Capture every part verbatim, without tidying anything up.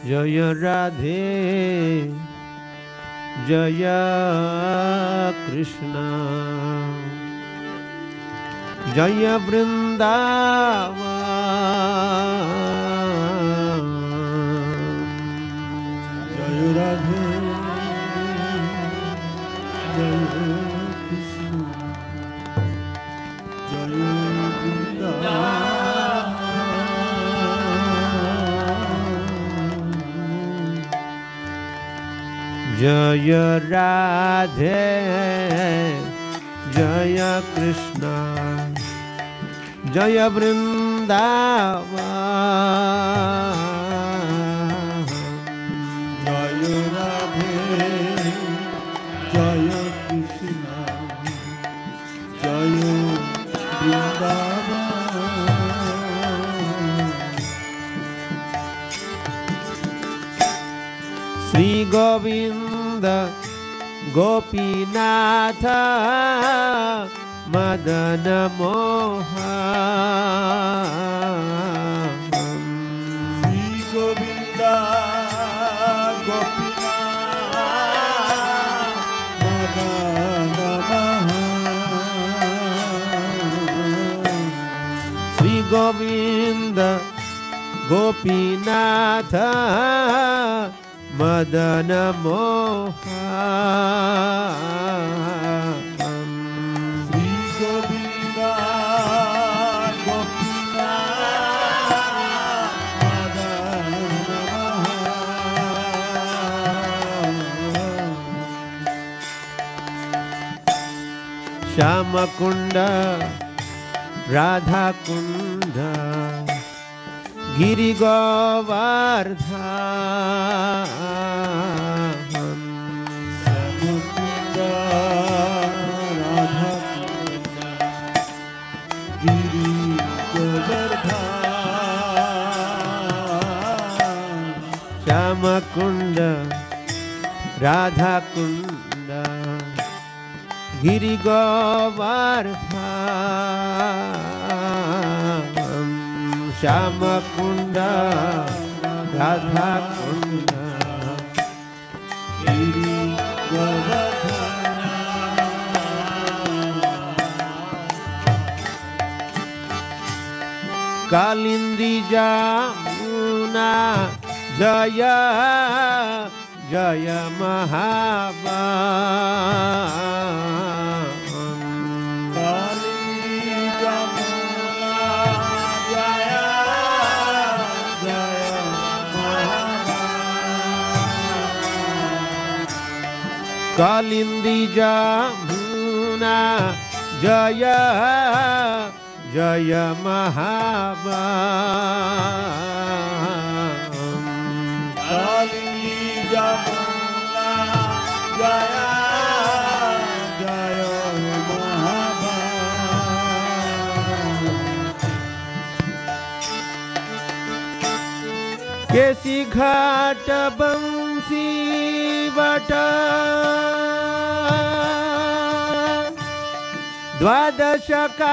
जय राधे जय कृष्ण जय वृंदावन जय राधे जय कृष्ण जय जय राधे जय कृष्ण जय वृंदावन जय राधे जय कृष्ण जय वृंदावन श्री गोविंद गोपीनाथ मदन मोहन श्री गोविंद गोपीनाथ मदन मोहन श्री गोविंद गोपीनाथ मदन मोहन श्री गोविंद गोपीनाथ मदन मोहन श्याम कुंड राधा कुंड गिरि गोवर्धन श्यामकुंड राधा कुंड गिरि गोवर्धन श्याम कुंड राधा कुंड गिरि गोवर्धन श्याम कुंड राधा कुंड गिरि गोवर्धन कालिंदी जमुना जय जय महाबन कालिंदी जमुना जय जय महाबन कालिंदी जमुना जय जय महाबन कालिंदी जमुना जय जय महाबन केसी घाट बंसी बट द्वादश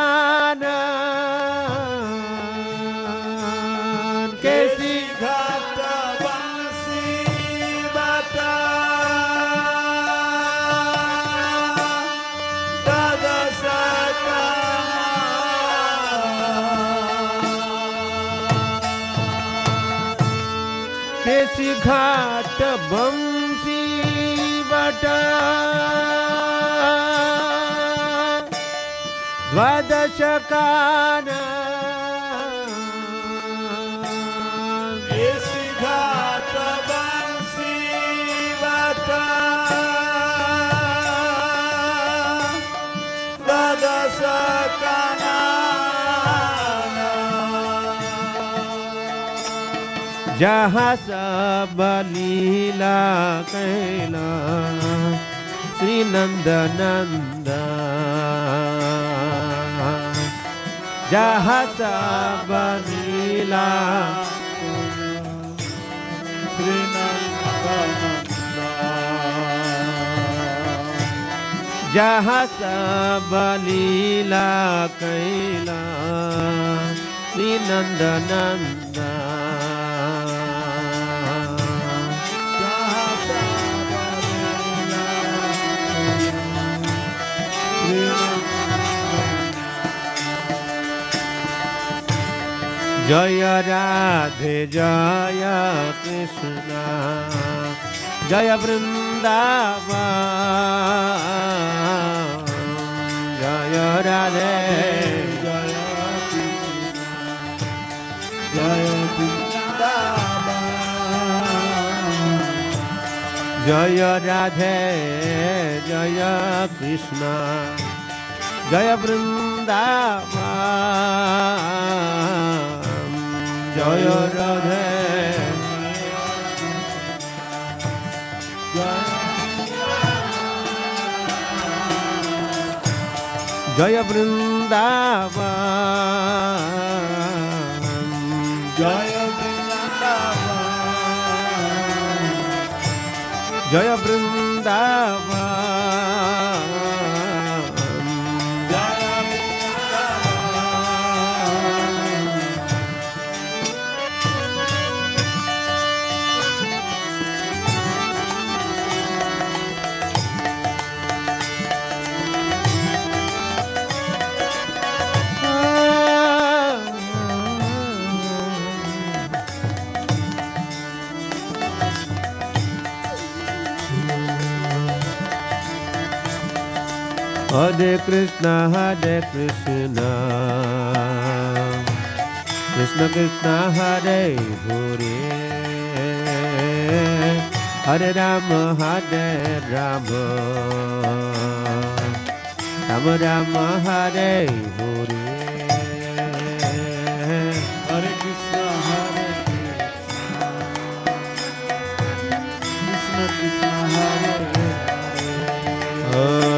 कानन केसी घाट बंसी बट द्वादश कानन केसी घाट बंसी बट द्वादश कानन केसी घाट बंसी बट द्वादश कानन जहाँ सब लीला कैला श्री नंद नंदन जहाँ सब लीला श्री नंदनंदन जहाँ सब लीला कैला श्री नंद नंदन जय राधे जय कृष्ण जय वृंदावन जय राधे जय कृष्ण जय वृंदावन जय राधे जय कृष्ण जय वृंदावन जय राधे जय वृंदावन जय वृंदावन जय Vrindavan Hare Krishna, Hare Krishna, Krishna Krishna, Hare Hare, Hare Rama, Hare Rama, Rama Rama, Hare Hare. Hare Krishna, Hare Krishna, Krishna Krishna, Hare Hare. Oh.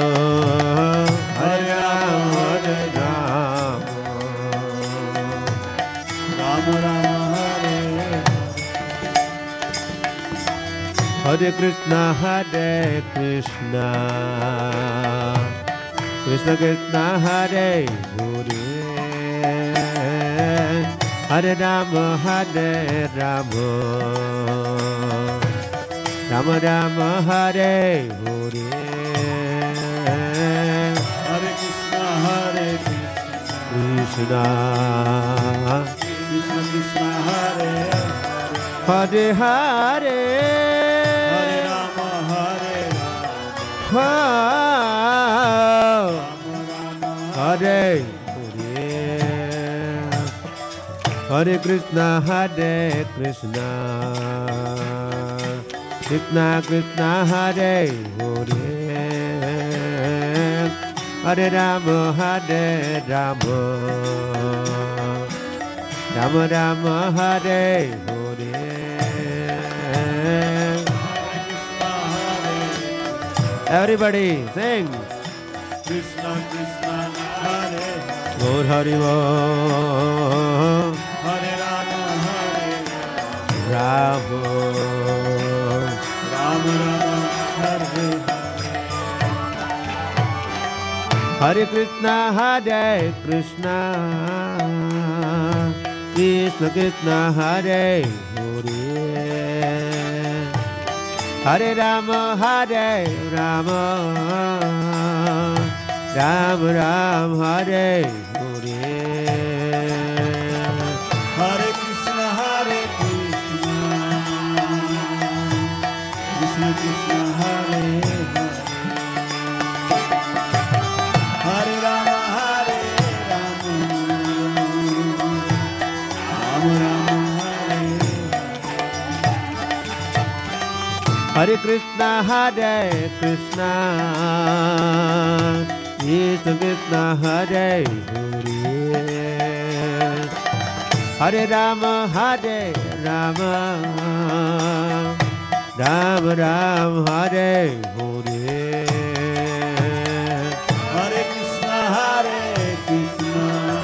Hare Krishna, Hare Krishna, Krishna Krishna, Hare Hare, Hare Rama, Hare Rama, Rama Rama, Hare Hare. Hare Krishna, Hare Krishna, Krishna Krishna, Hare Hare Hare. Hare Hare, Hare Krishna, Hare Krishna, Krishna Krishna, Hare Hare, Hare Rama, Hare Rama, Rama Rama, Hare Hare. Everybody sing. Krishna Krishna, Hare Gaur Hari Bol. Hare Rama, Hare Rama, Rama Rama, Hare Hare Krishna, Hare Krishna, Krishna Krishna, Hare Hare, Hare Rama, Hare Rama, Ram Ram, Hare Hare. Hare Krishna, Hare Krishna, Krishna Krishna, Hare Hare, Hare Rama, Hare Rama, Rama Rama, Hare Hare Krishna, Hare Krishna, Krishna Krishna, Hare Hare, Hare Rama, Hare Rama, Rama Rama, Hare Hare. Hare Krishna, Hare Krishna,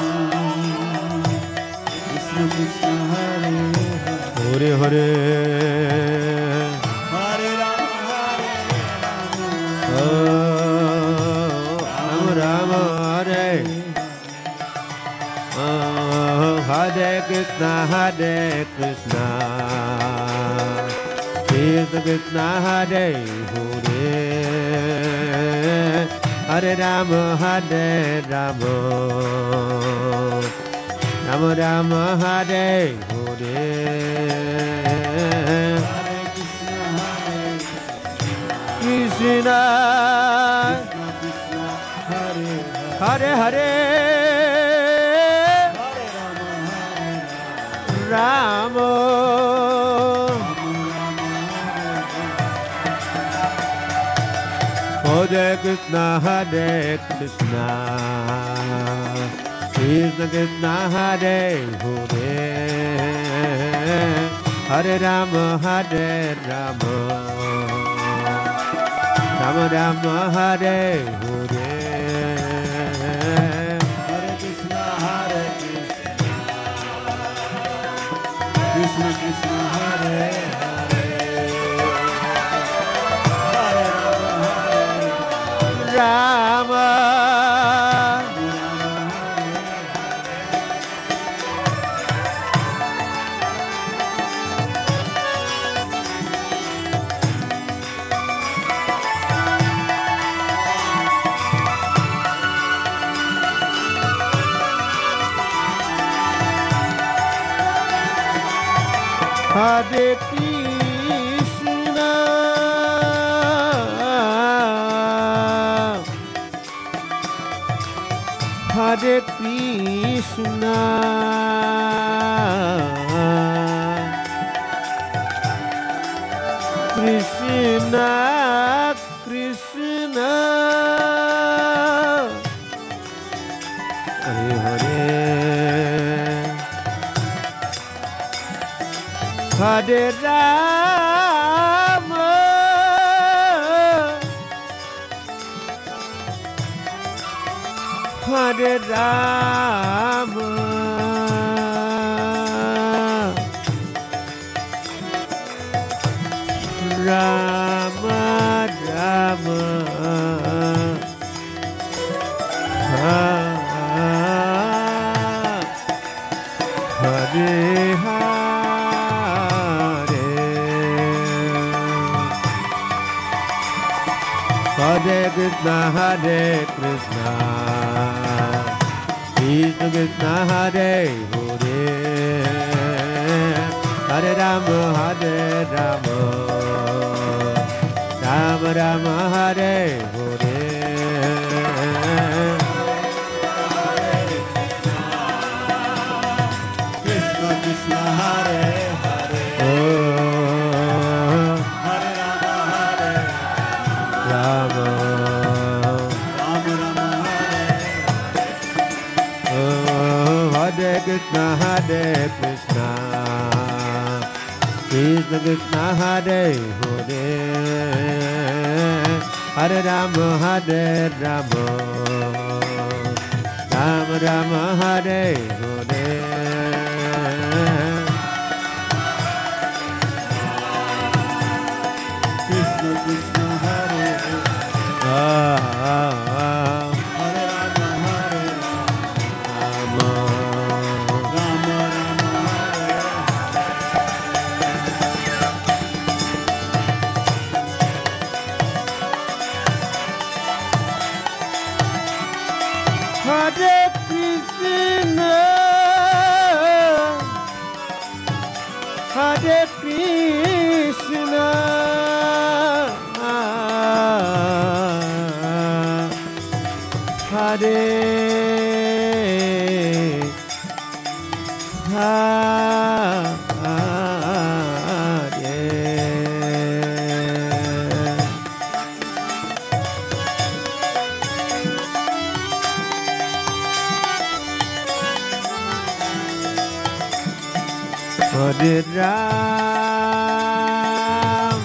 Krishna Krishna, Hare Hare Hare. Hare Rama, Hare Rama, Oh, Rama Rama, Hare. Oh, Hare Krishna, Hare Krishna, Krishna Krishna, Hare Hare, Hare Rama, Hare Rama, Rama Rama Hare Hare Hare Krishna, Hare Krishna Krishna, Hare Hare Hare Rama Hare Krishna, Hare Krishna Krishna Krishna Hare Hare Hare Rama Hare Rama Rama Rama Hare Hare Hare Krishna, Hare Krishna, Krishna Krishna, Hare Rama Hare Krishna Hare Krishna Krishna Krishna Hare Hare Hare Rama Hare Rama Rama Rama Hare Hare Krishna, Hare Krishna, Krishna Krishna, Hare Hare, Hare Rama, Hare Rama, Rama Rama, Hare Hare. Krishna Krishna, Hare Hare, Oh, Hare Rama, Hare Rama, Rama Rama, Hare oh, Hare Krishna, Hare Krishna, Krishna Krishna, Hare Hare, Hare Rama, Hare Rama, Rama Rama, Hare Hare. Krishna Krishna, Hare Ah, ah, ah, Hare Rama, Hare Rama. Rama, Rama Hare Krishna, Hare Krishna, Hare Hare Ram,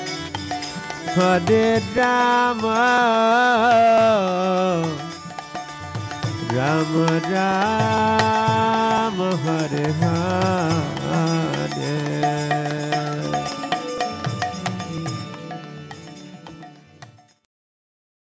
Hare Rama, Rama Rama, Hare Hare.